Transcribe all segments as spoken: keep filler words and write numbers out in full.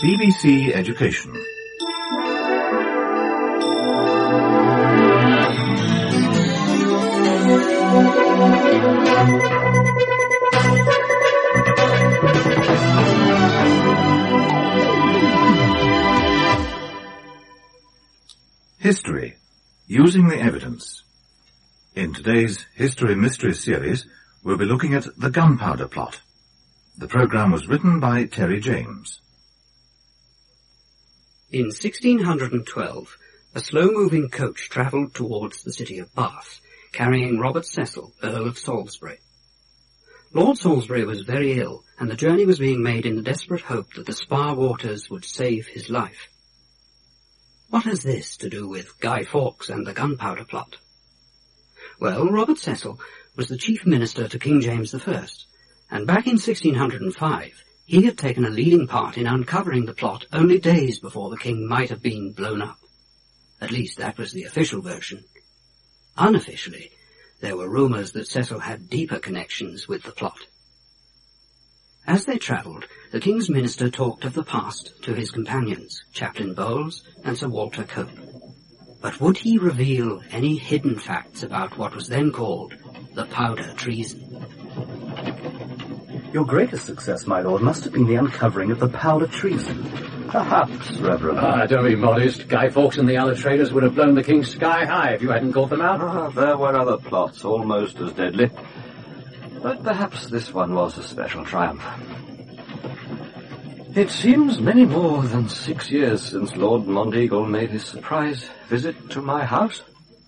B B C Education. History, using the evidence. In today's History Mysteries series, we'll be looking at the Gunpowder Plot. The programme was written by Terry James. In sixteen twelve, a slow-moving coach travelled towards the city of Bath, carrying Robert Cecil, Earl of Salisbury. Lord Salisbury was very ill, and the journey was being made in the desperate hope that the Spa waters would save his life. What has this to do with Guy Fawkes and the Gunpowder Plot? Well, Robert Cecil was the chief minister to King James the First, and back in sixteen oh five, he had taken a leading part in uncovering the plot only days before the king might have been blown up. At least that was the official version. Unofficially, there were rumours that Cecil had deeper connections with the plot. As they travelled, the king's minister talked of the past to his companions, Chaplain Bowles and Sir Walter Cope. But would he reveal any hidden facts about what was then called the Powder Treason? Your greatest success, my lord, must have been the uncovering of the Powder Treason. Perhaps, Reverend. Ah, don't be modest. Guy Fawkes and the other traitors would have blown the king sky high if you hadn't caught them out. Ah, there were other plots almost as deadly. But perhaps this one was a special triumph. It seems many more than six years since Lord Monteagle made his surprise visit to my house.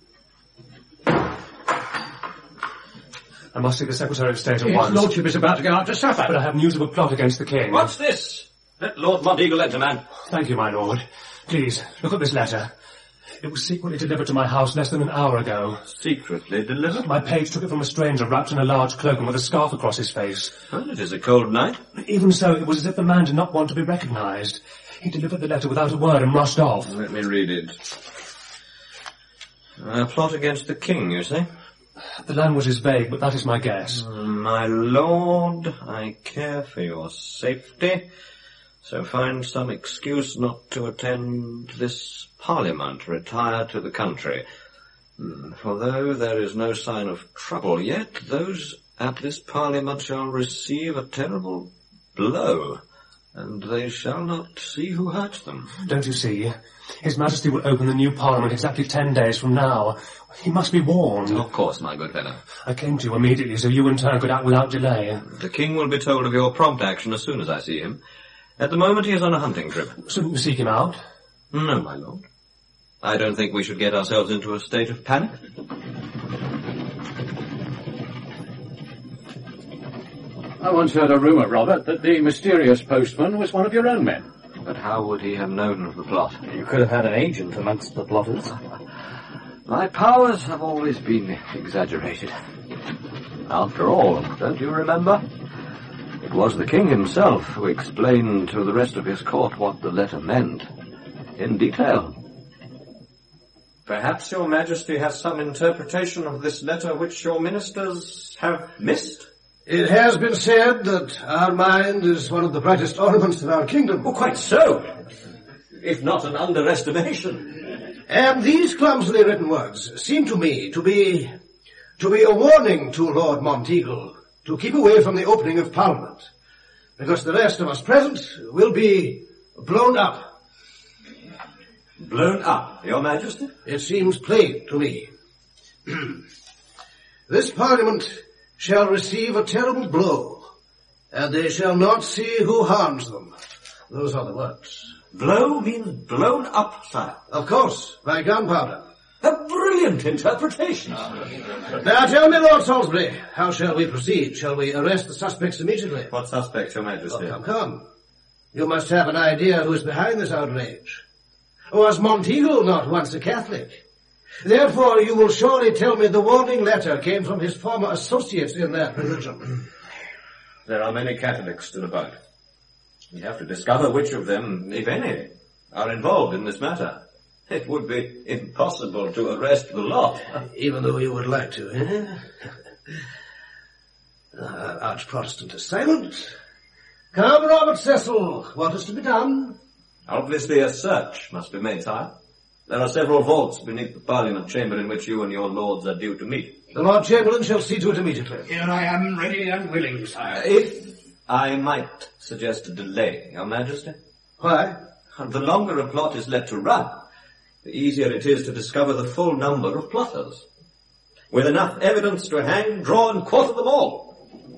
I must see the Secretary of State at His once. lordship is about to go out to supper. But I have news of a plot against the king. What's this? Let Lord Monteagle enter, man. Thank you, my lord. Please, look at this letter. It was secretly delivered to my house less than an hour ago. Secretly delivered? My page took it from a stranger wrapped in a large cloak and with a scarf across his face. Well, it is a cold night. Even so, it was as if the man did not want to be recognised. He delivered the letter without a word and rushed off. Let me read it. A plot against the king, you say? The language is vague, but that is my guess. My lord, I care for your safety, so find some excuse not to attend this parliament. Retire to the country. For though there is no sign of trouble yet, those at this parliament shall receive a terrible blow, and they shall not see who hurts them. Don't you see? His Majesty will open the new parliament exactly ten days from now. He must be warned. Of course, my good fellow. I came to you immediately so you in turn could act without delay. The king will be told of your prompt action as soon as I see him. At the moment he is on a hunting trip. Shouldn't we seek him out? No, my lord. I don't think we should get ourselves into a state of panic. I once heard a rumour, Robert, that the mysterious postman was one of your own men. But how would he have known of the plot? You could have had an agent amongst the plotters. My powers have always been exaggerated. After all, don't you remember? It was the king himself who explained to the rest of his court what the letter meant, in detail. Perhaps your majesty has some interpretation of this letter which your ministers have missed? It has been said that our mind is one of the brightest ornaments of our kingdom. Oh, quite so. If not an underestimation. And these clumsily written words seem to me to be, to be a warning to Lord Monteagle to keep away from the opening of Parliament, because the rest of us present will be blown up. Blown up, your majesty? It seems plain to me. This Parliament shall receive a terrible blow, and they shall not see who harms them. Those are the words. Blow means blown up, sire. Of course, by gunpowder. A brilliant interpretation. Now tell me, Lord Salisbury, how shall we proceed? Shall we arrest the suspects immediately? What suspects, your majesty? Oh, come, come. You must have an idea who is behind this outrage. Was Monteagle not once a Catholic? Therefore, you will surely tell me the warning letter came from his former associates in that religion. There are many Catholics still about. We have to discover which of them, if any, are involved in this matter. It would be impossible to arrest the lot. Even though you would like to, eh? The Arch-Protestant is silent. Come, Robert Cecil, what is to be done? Obviously a search must be made, sire. There are several vaults beneath the Parliament chamber in which you and your lords are due to meet. The Lord Chamberlain shall see to it immediately. Here I am, ready and willing, sire. If I might suggest a delay, Your Majesty. Why? The longer a plot is let to run, the easier it is to discover the full number of plotters. With enough evidence to hang, draw, and quarter them all.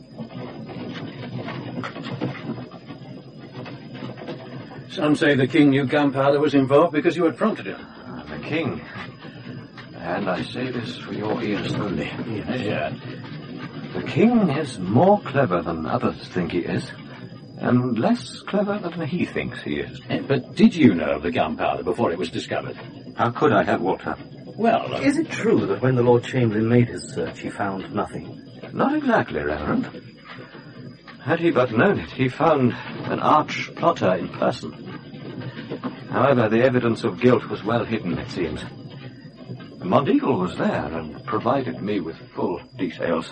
Some say the king knew gunpowder was involved because you had prompted him. The king. And I say this for your ears only. Yeah. The king is more clever than others think he is, and less clever than he thinks he is. But did you know of the gunpowder before it was discovered? How could I have, Walter? Well, uh, Is it true that when the Lord Chamberlain made his search, he found nothing? Not exactly, Reverend. Had he but known it, he found an arch plotter in person. However, the evidence of guilt was well hidden, it seems. Monteagle was there and provided me with full details.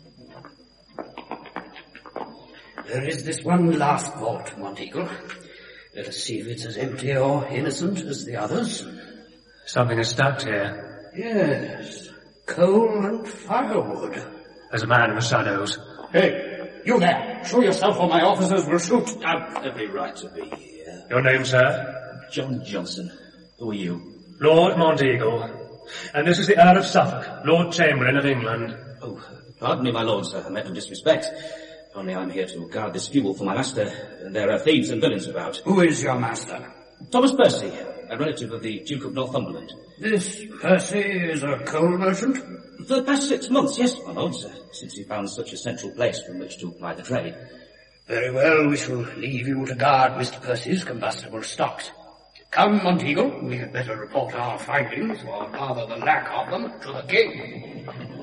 There is this one last vault, Monteagle. Let us see if it's as empty or innocent as the others. Something is stacked here. Yes, coal and firewood. There's a man in the shadows. Hey, you there! Show yourself or my officers will shoot. I've every right to be here. Your name, sir? John Johnson. Who are you? Lord Monteagle. And this is the Earl of Suffolk, Lord Chamberlain of England. Oh, pardon me, my lord, sir. I meant no disrespect. Only I'm here to guard this fuel for my master, and there are thieves and villains about. Who is your master? Thomas Percy, a relative of the Duke of Northumberland. This Percy is a coal merchant? For the past six months, yes, my lord, sir, since he found such a central place from which to ply the trade. Very well, we shall leave you to guard Mister Percy's combustible stocks. Come, Monteagle, we had better report our findings, or rather the lack of them, to the king.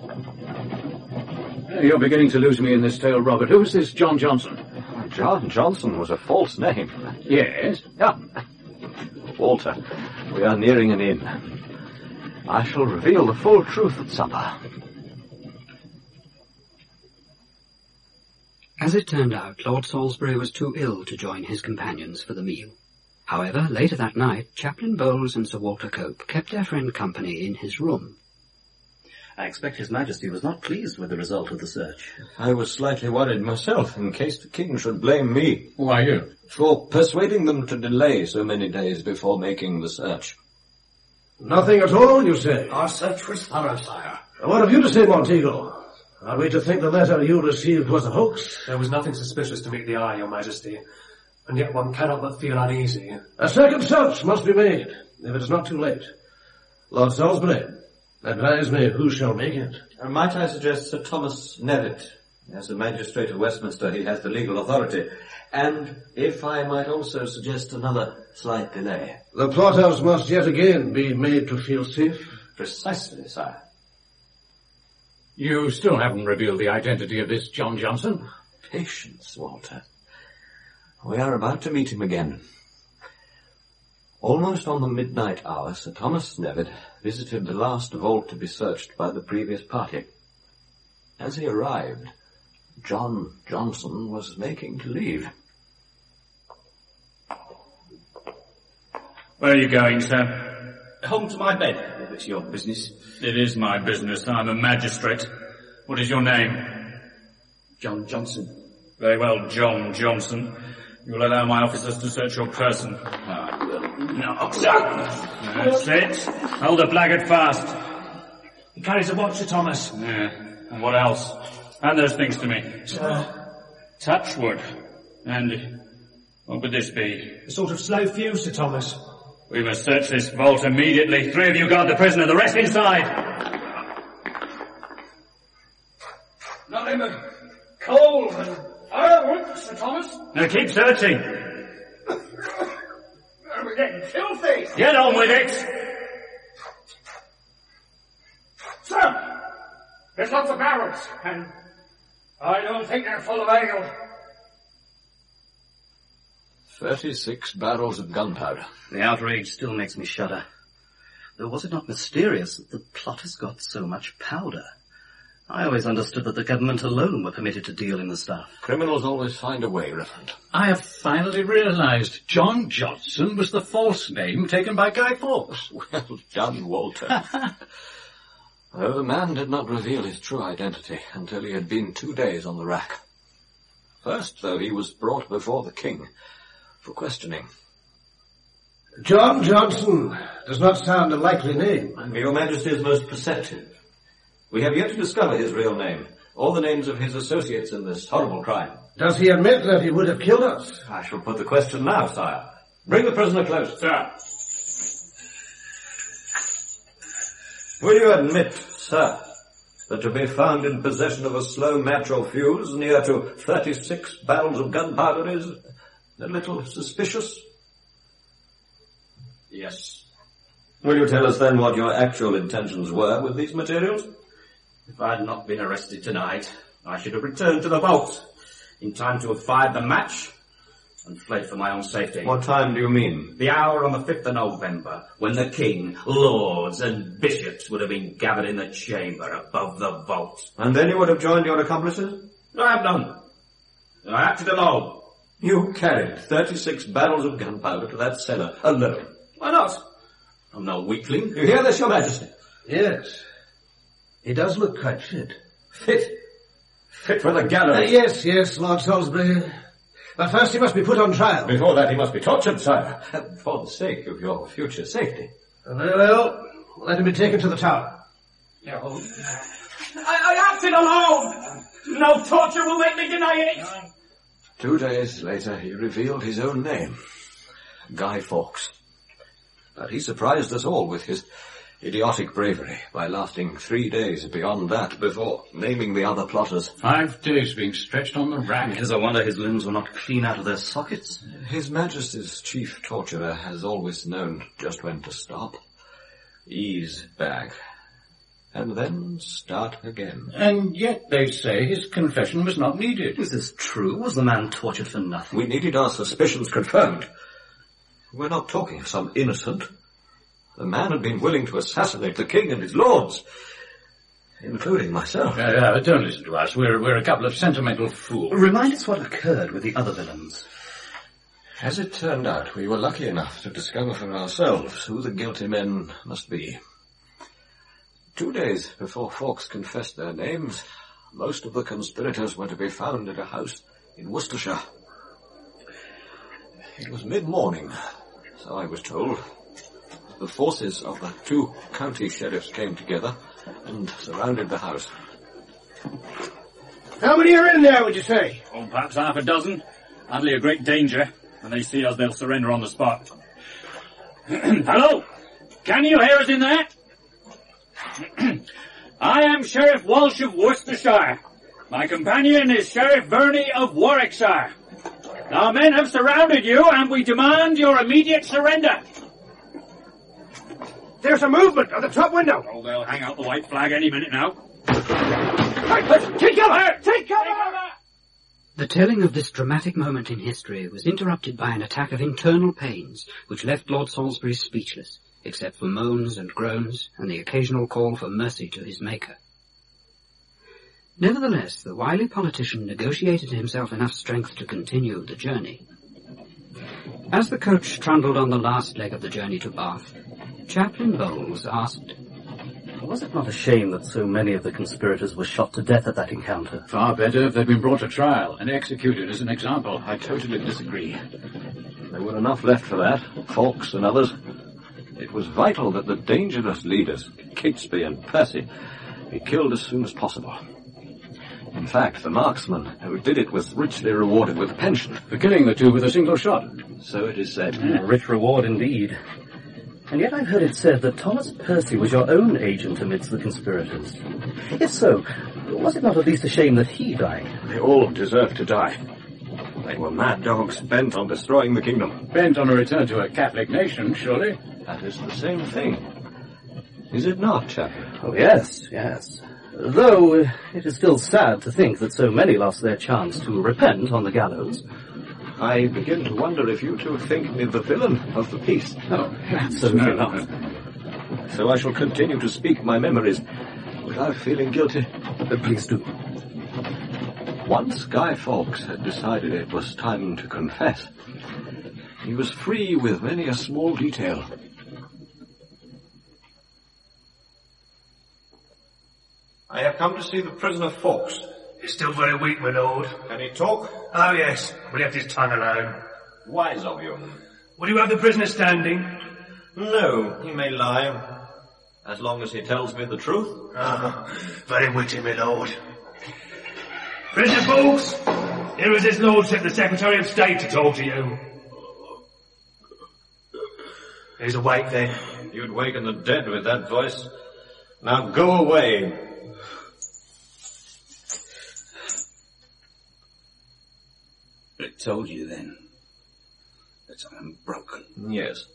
You're beginning to lose me in this tale, Robert. Who is this John Johnson? John Johnson was a false name. Yes. Yeah. Walter, we are nearing an inn. I shall reveal the full truth at supper. As it turned out, Lord Salisbury was too ill to join his companions for the meal. However, later that night, Chaplain Bowles and Sir Walter Cope kept their friend company in his room. I expect His Majesty was not pleased with the result of the search. I was slightly worried myself, in case the king should blame me. Why you? For persuading them to delay so many days before making the search. Nothing at all, you say? Our search was thorough, sire. What have you to say, Monteagle? Are we to think the letter you received was a hoax? There was nothing suspicious to meet the eye, Your Majesty, and yet one cannot but feel uneasy. A second search must be made, if it is not too late. Lord Salisbury, advise me who shall make it. Uh, might I suggest Sir Thomas Nevitt? As the magistrate of Westminster, he has the legal authority. And if I might also suggest another slight delay. The plotters must yet again be made to feel safe. Precisely, sire. You still haven't revealed the identity of this John Johnson? Patience, Walter. We are about to meet him again. Almost on the midnight hour, Sir Thomas Nevitt visited the last vault to be searched by the previous party. As he arrived, John Johnson was making to leave. Where are you going, sir? Home to my bed, if it's your business. It is my business. I'm a magistrate. What is your name? John Johnson. Very well, John Johnson. You will allow my officers to search your person. Ah, no. That's it. Hold the blackguard fast. He carries a watch, Sir Thomas. Yeah. And what else? Hand those things to me. Sir. Touchwood. And what would this be? A sort of slow fuse, Sir Thomas. We must search this vault immediately. Three of you guard the prisoner, the rest inside. Nothing but coal and firewood, Sir Thomas. Now keep searching. We're getting filthy. Get on with it. Sir, there's lots of barrels, and I don't think they're full of ale. Thirty-six barrels of gunpowder. The outrage still makes me shudder. Though was it not mysterious that the plotters got so much powder? I always understood that the government alone were permitted to deal in the stuff. Criminals always find a way, Reverend. I have finally realized John Johnson was the false name taken by Guy Fawkes. Well done, Walter. Though the man did not reveal his true identity until he had been two days on the rack. First, though, he was brought before the king for questioning. John Johnson does not sound a likely name. Your Majesty is most perceptive. We have yet to discover his real name, or the names of his associates in this horrible crime. Does he admit that he would have killed us? I shall put the question now, sire. Bring the prisoner close. Sir. Will you admit, sir, that to be found in possession of a slow match or fuse near to thirty-six barrels of gunpowder is a little suspicious? Yes. Will you tell us then what your actual intentions were with these materials? If I had not been arrested tonight, I should have returned to the vault in time to have fired the match and fled for my own safety. What time do you mean? The hour on the fifth of November, when the king, lords and bishops would have been gathered in the chamber above the vault. And then you would have joined your accomplices? I have done. I acted alone. You carried thirty-six barrels of gunpowder to that cellar alone. Why not? I'm no weakling. You hear this, Your Majesty? Yes. He does look quite fit. Fit? Fit for the gallows? Uh, yes, yes, Lord Salisbury. But first he must be put on trial. Before that he must be tortured, sire. For the sake of your future safety. Very well. Let him be taken to the tower. No. I, I acted alone! No torture will make me deny it! Two days later he revealed his own name. Guy Fawkes. But he surprised us all with his idiotic bravery by lasting three days beyond that before naming the other plotters. Five days being stretched on the rack. It is a wonder his limbs were not clean out of their sockets. His Majesty's chief torturer has always known just when to stop, ease back, and then start again. And yet they say his confession was not needed. Is this true? Was the man tortured for nothing? We needed our suspicions confirmed. We're not talking of some innocent. The man had been willing to assassinate the king and his lords, including myself. Uh, uh, don't listen to us. We're, we're a couple of sentimental fools. Remind us what occurred with the other villains. As it turned out, we were lucky enough to discover for ourselves who the guilty men must be. Two days before Fawkes confessed their names, most of the conspirators were to be found at a house in Worcestershire. It was mid-morning, so I was told. The forces of the two county sheriffs came together and surrounded the house. How many are in there, would you say? Oh, perhaps half a dozen. Hardly a great danger. When they see us, they'll surrender on the spot. Hello? Can you hear us in there? I am Sheriff Walsh of Worcestershire. My companion is Sheriff Verney of Warwickshire. Our men have surrounded you, and we demand your immediate surrender. There's a movement at the top window. Oh, they'll hang out the white flag any minute now. Take cover! Take cover! The telling of this dramatic moment in history was interrupted by an attack of internal pains, which left Lord Salisbury speechless, except for moans and groans, and the occasional call for mercy to his Maker. Nevertheless, the wily politician negotiated to himself enough strength to continue the journey. As the coach trundled on the last leg of the journey to Bath, Chaplain Bowles asked, Was it not a shame that so many of the conspirators were shot to death at that encounter? Far better if they'd been brought to trial and executed as an example. I totally disagree. There were enough left for that, Fawkes and others. It was vital that the dangerous leaders, Catesby and Percy, be killed as soon as possible. In fact, the marksman who did it was richly rewarded with a pension. For killing the two with a single shot. So it is said. A rich reward indeed. And yet I've heard it said that Thomas Percy was your own agent amidst the conspirators. If so, was it not at least a shame that he died? They all deserved to die. They were mad dogs bent on destroying the kingdom. Bent on a return to a Catholic nation, surely? That is the same thing. Is it not, Chaplain? Oh, yes, yes. Though uh, it is still sad to think that so many lost their chance to repent on the gallows. I begin to wonder if you two think me the villain of the piece. Oh, absolutely not. So I shall continue to speak my memories without feeling guilty? Uh, please do. Once Guy Fawkes had decided it was time to confess, he was free with many a small detail. I have come to see the prisoner Fawkes. He's still very weak, my lord. Can he talk? Oh, yes. But he left his tongue alone. Wise of you. Will you have the prisoner standing? No, he may lie, as long as he tells me the truth. Ah, very witty, my lord. Prisoner Fawkes, here is his lordship, the Secretary of State, to talk to you. He's awake, then. You'd waken the dead with that voice. Now go away. I told you then that I am broken. Yes.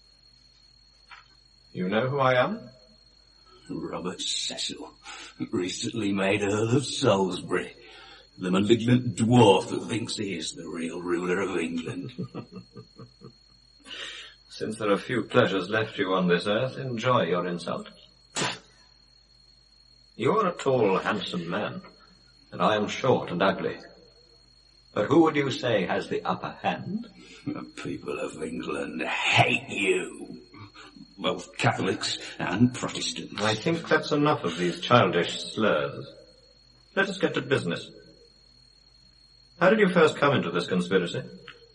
You know who I am? Robert Cecil, recently made Earl of Salisbury, the malignant dwarf that thinks he is the real ruler of England. Since there are few pleasures left you on this earth, enjoy your insult. You are a tall, handsome man, and I am short and ugly. But who would you say has the upper hand? The people of England hate you. Both Catholics and Protestants. I think that's enough of these childish slurs. Let us get to business. How did you first come into this conspiracy?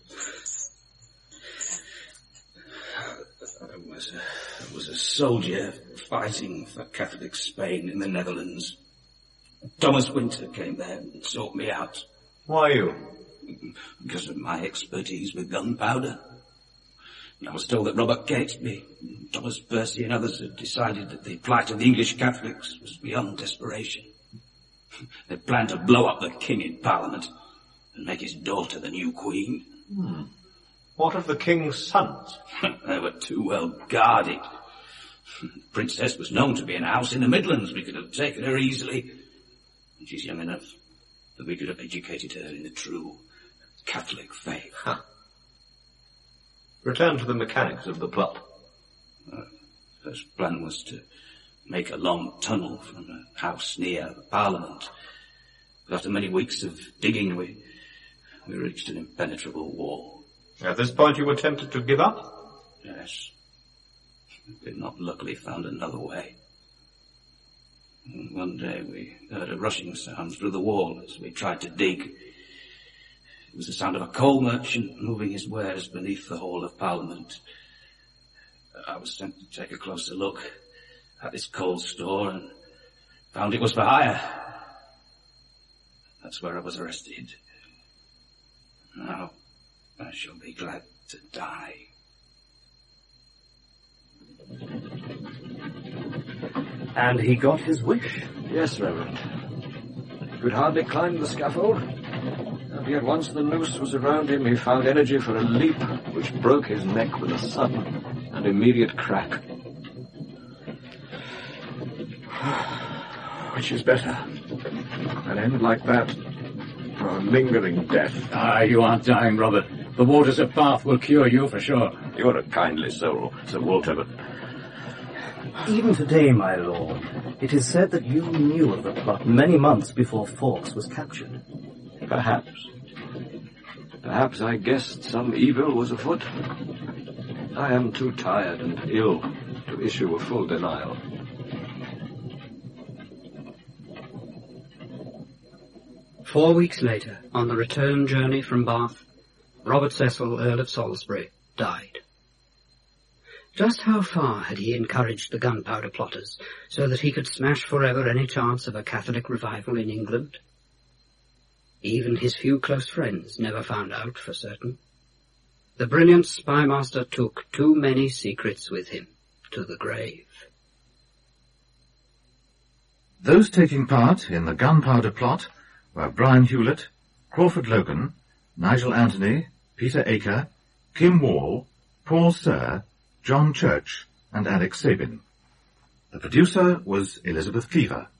I was a, I was a soldier fighting for Catholic Spain in the Netherlands. Thomas Winter came there and sought me out. Why you? Because of my expertise with gunpowder. I was told that Robert Catesby, Thomas Percy and others had decided that the plight of the English Catholics was beyond desperation. They planned to blow up the king in Parliament and make his daughter the new queen. Hmm. What of the king's sons? They were too well guarded. The princess was known to be in a house in the Midlands. We could have taken her easily. And she's young enough that we could have educated her in the true Catholic faith. Huh. Return to the mechanics of the plot. Uh, first plan was to make a long tunnel from a house near Parliament. But after many weeks of digging, we, we reached an impenetrable wall. At this point you were tempted to give up? Yes. We had not luckily found another way. And one day we heard a rushing sound through the wall as we tried to dig. It was the sound of a coal merchant moving his wares beneath the hall of Parliament. I was sent to take a closer look at this coal store and found it was for hire. That's where I was arrested. Now I shall be glad to die. And he got his wish? Yes, Reverend. He could hardly climb the scaffold. And yet once the noose was around him, he found energy for a leap which broke his neck with a sudden and immediate crack. Which is better? An end like that, or a lingering death? Ah, you aren't dying, Robert. The waters of Bath will cure you for sure. You're a kindly soul, Sir Walter, but... Even today, my lord, it is said that you knew of the plot many months before Fawkes was captured. Perhaps. Perhaps I guessed some evil was afoot. I am too tired and ill to issue a full denial. Four weeks later, on the return journey from Bath, Robert Cecil, Earl of Salisbury, died. Just how far had he encouraged the gunpowder plotters so that he could smash forever any chance of a Catholic revival in England? Even his few close friends never found out for certain. The brilliant spymaster took too many secrets with him to the grave. Those taking part in the gunpowder plot were Brian Hewlett, Crawford Logan, Nigel Anthony, Peter Acre, Kim Wall, Paul Sir, John Church, and Alex Sabin. The producer was Elizabeth Cleaver.